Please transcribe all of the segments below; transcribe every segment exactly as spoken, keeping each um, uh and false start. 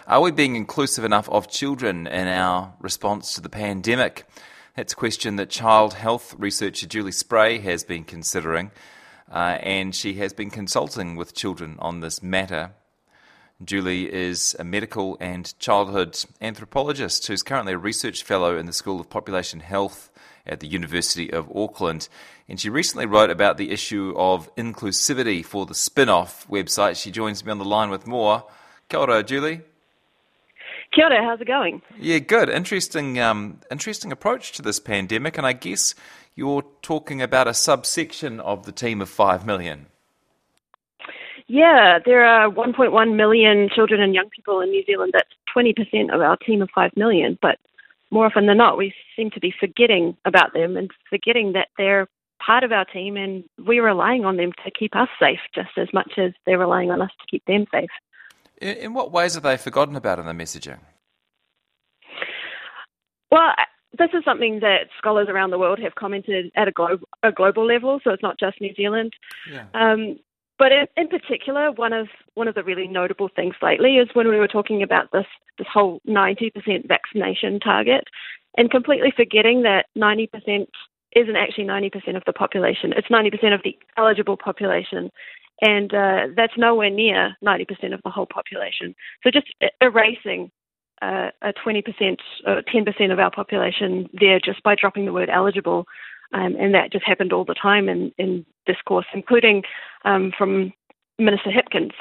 Are we being inclusive enough of children in our response to the pandemic? That's a question that child health researcher Julie Spray has been considering, uh, and she has been consulting with children on this matter. Julie is a medical and childhood anthropologist who's currently a research fellow in the School of Population Health at the University of Auckland. And she recently wrote about the issue of inclusivity for the Spin-Off website. She joins me on the line with more. Kia ora, Julie. Kia ora, how's it going? Yeah, good. Interesting, um, interesting approach to this pandemic, and I guess you're talking about a subsection of the team of five million. Yeah, there are one point one million children and young people in New Zealand. That's twenty percent of our team of five million, but more often than not, we seem to be forgetting about them and forgetting that they're part of our team and we're relying on them to keep us safe just as much as they're relying on us to keep them safe. In what ways are they forgotten about in the messaging? Well, this is something that scholars around the world have commented at a, glo- a global level, so it's not just New Zealand. Yeah. Um, but in, in particular, one of one of the really notable things lately is when we were talking about this this whole ninety percent vaccination target and completely forgetting that ninety percent isn't actually ninety percent of the population. It's ninety percent of the eligible population. And uh, that's nowhere near ninety percent of the whole population. So just erasing uh, a twenty percent, uh, ten percent of our population there just by dropping the word eligible, um, and that just happened all the time in, in discourse, including um, from Minister Hipkins.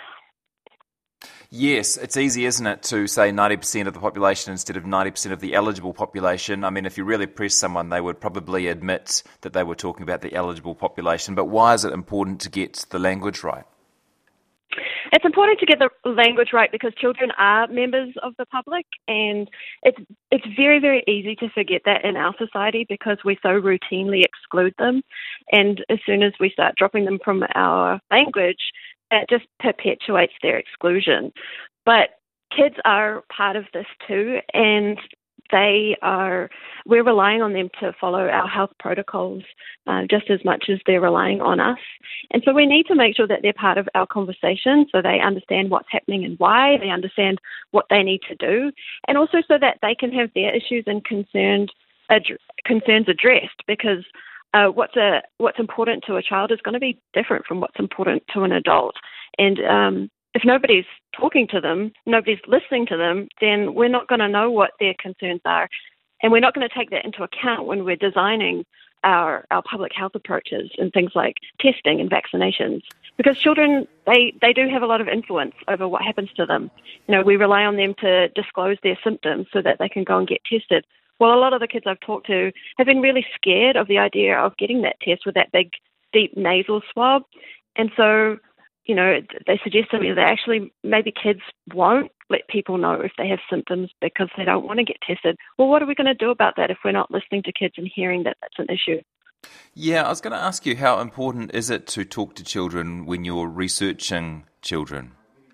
Yes, it's easy, isn't it, to say ninety percent of the population instead of ninety percent of the eligible population. I mean, if you really press someone, they would probably admit that they were talking about the eligible population. But why is it important to get the language right? It's important to get the language right because children are members of the public, and it's it's very, very easy to forget that in our society because we so routinely exclude them. And as soon as we start dropping them from our language, it just perpetuates their exclusion. But kids are part of this too, and they are, we're relying on them to follow our health protocols uh, just as much as they're relying on us. And so we need to make sure that they're part of our conversation so they understand what's happening and why, they understand what they need to do, and also so that they can have their issues and concerns, ad- concerns addressed because Uh, what's a what's important to a child is going to be different from what's important to an adult. And um, if nobody's talking to them, nobody's listening to them, then we're not going to know what their concerns are. And we're not going to take that into account when we're designing our, our public health approaches and things like testing and vaccinations. Because children, they, they do have a lot of influence over what happens to them. You know, we rely on them to disclose their symptoms so that they can go and get tested. Well, a lot of the kids I've talked to have been really scared of the idea of getting that test with that big, deep nasal swab. And so, you know, they suggest to me that actually maybe kids won't let people know if they have symptoms because they don't want to get tested. Well, what are we going to do about that if we're not listening to kids and hearing that that's an issue? Yeah, I was going to ask you, how important is it to talk to children when you're researching children?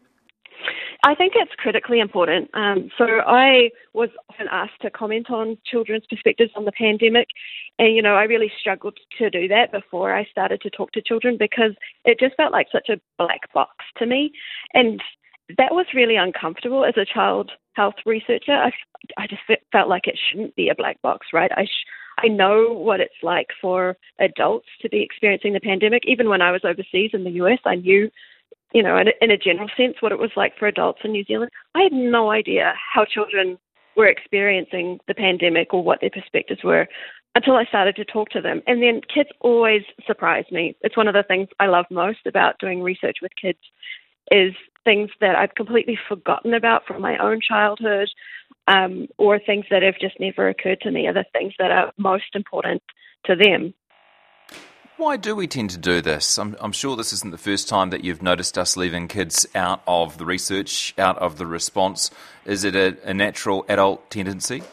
I think it's critically important. Um, so I was often asked to comment on children's perspectives on the pandemic. And, you know, I really struggled to do that before I started to talk to children because it just felt like such a black box to me. And that was really uncomfortable as a child health researcher. I, I just felt like it shouldn't be a black box, right? I sh- I know what it's like for adults to be experiencing the pandemic. Even when I was overseas in the U S, I knew, you know, in a, in a general sense, what it was like for adults in New Zealand. I had no idea how children were experiencing the pandemic or what their perspectives were until I started to talk to them. And then kids always surprise me. It's one of the things I love most about doing research with kids is things that I've completely forgotten about from my own childhood, um, or things that have just never occurred to me are the things that are most important to them. Why do we tend to do this? I'm, I'm sure this isn't the first time that you've noticed us leaving kids out of the research, out of the response. Is it a, a natural adult tendency?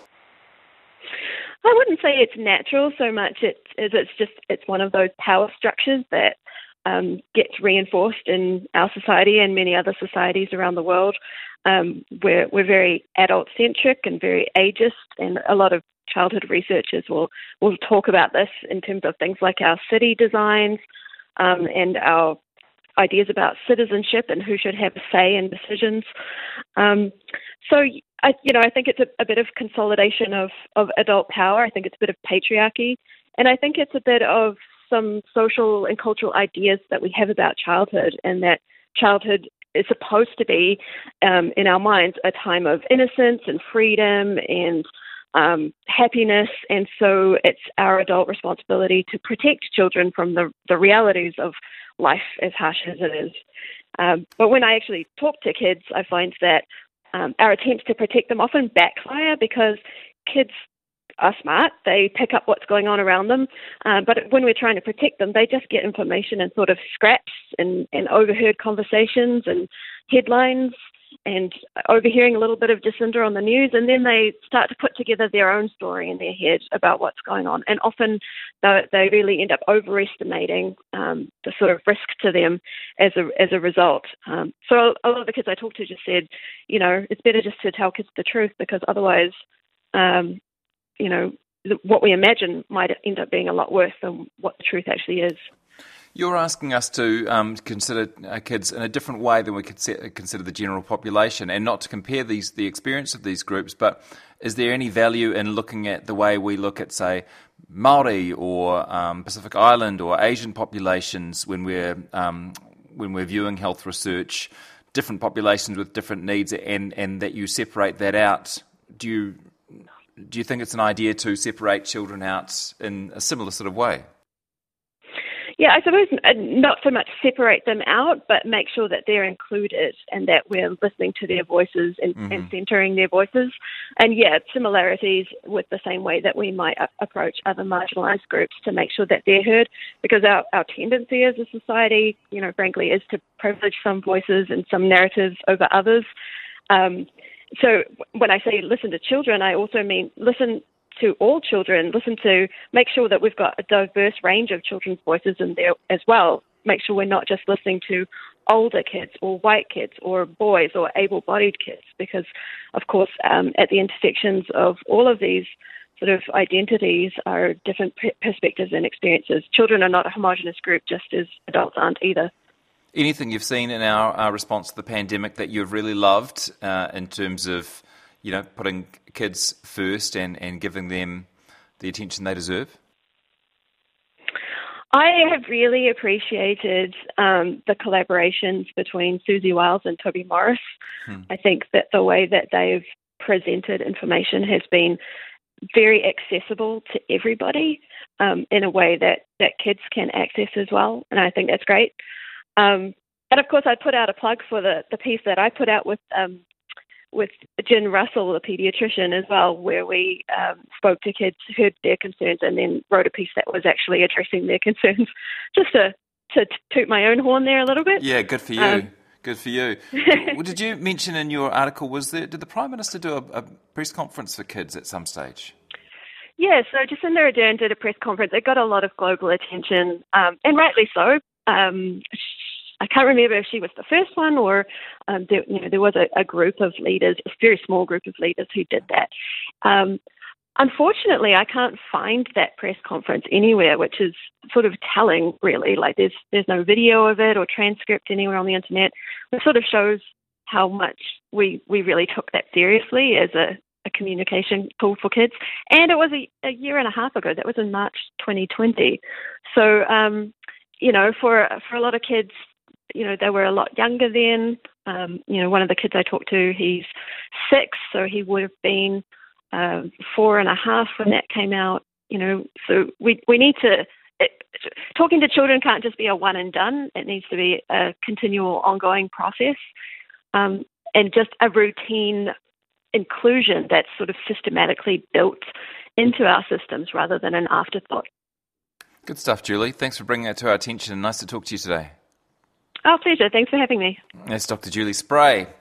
I wouldn't say it's natural so much it's, as it's just it's one of those power structures that um, gets reinforced in our society and many other societies around the world. Um, we're, we're very adult-centric and very ageist, and a lot of childhood researchers will, will talk about this in terms of things like our city designs um, and our ideas about citizenship and who should have a say in decisions. Um, So, I, you know, I think it's a, a bit of consolidation of, of adult power. I think it's a bit of patriarchy. And I think it's a bit of some social and cultural ideas that we have about childhood, and that childhood is supposed to be, um, in our minds, a time of innocence and freedom and um, happiness. And so it's our adult responsibility to protect children from the, the realities of life, as harsh as it is. Um, but when I actually talk to kids, I find that um, our attempts to protect them often backfire, because kids are smart. They pick up what's going on around them. Uh, but when we're trying to protect them, they just get information in sort of scraps and, and overheard conversations and headlines and overhearing a little bit of Jacinda on the news. And then they start to put together their own story in their head about what's going on. And often they, they really end up overestimating um, the sort of risk to them as a, as a result. Um, so a lot of the kids I talked to just said, you know, it's better just to tell kids the truth, because otherwise, um, you know, what we imagine might end up being a lot worse than what the truth actually is. You're asking us to um, consider uh, kids in a different way than we could consider the general population, and not to compare these the experience of these groups. But is there any value in looking at the way we look at, say, Māori or um, Pacific Island or Asian populations when we're um, when we're viewing health research, different populations with different needs, and, and that you separate that out? Do you do you think it's an idea to separate children out in a similar sort of way? Yeah, I suppose not so much separate them out, but make sure that they're included and that we're listening to their voices and, mm-hmm. and centering their voices. And yeah, similarities with the same way that we might a- approach other marginalised groups to make sure that they're heard, because our, our tendency as a society, you know, frankly, is to privilege some voices and some narratives over others. Um, so when I say listen to children, I also mean listen to all children, listen to, make sure that we've got a diverse range of children's voices in there as well. Make sure we're not just listening to older kids or white kids or boys or able-bodied kids, because, of course, um, at the intersections of all of these sort of identities are different p- perspectives and experiences. Children are not a homogenous group, just as adults aren't either. Anything you've seen in our, our response to the pandemic that you've really loved uh, in terms of, you know, putting kids first and, and giving them the attention they deserve? I have really appreciated um, the collaborations between Susie Wiles and Toby Morris. Hmm. I think that the way that they've presented information has been very accessible to everybody um, in a way that, that kids can access as well, and I think that's great. Um, and of course, I put out a plug for the, the piece that I put out with um, with Jen Russell, the paediatrician, as well, where we um, spoke to kids, heard their concerns, and then wrote a piece that was actually addressing their concerns, just to, to toot my own horn there a little bit. Yeah, good for you. Um, good for you. Well, did you mention in your article, was there, did the Prime Minister do a, a press conference for kids at some stage? Yeah, so Jacinda Ardern did a press conference. It got a lot of global attention, um, and rightly so. Um, I can't remember if she was the first one or um, there, you know, there was a, a group of leaders, a very small group of leaders who did that. Um, unfortunately, I can't find that press conference anywhere, which is sort of telling, really. Like there's there's no video of it or transcript anywhere on the internet. It sort of shows how much we, we really took that seriously as a, a communication tool for kids. And it was a, a year and a half ago. That was in March twenty twenty. So, um, you know, for for a lot of kids, you know, they were a lot younger then. Um, you know, one of the kids I talked to, he's six, so he would have been uh, four and a half when that came out. You know, so we we need to, it, talking to children can't just be a one and done. It needs to be a continual, ongoing process, um, and just a routine inclusion that's sort of systematically built into our systems rather than an afterthought. Good stuff, Julie. Thanks for bringing that to our attention, and nice to talk to you today. Oh, pleasure. Thanks for having me. That's Doctor Julie Spray.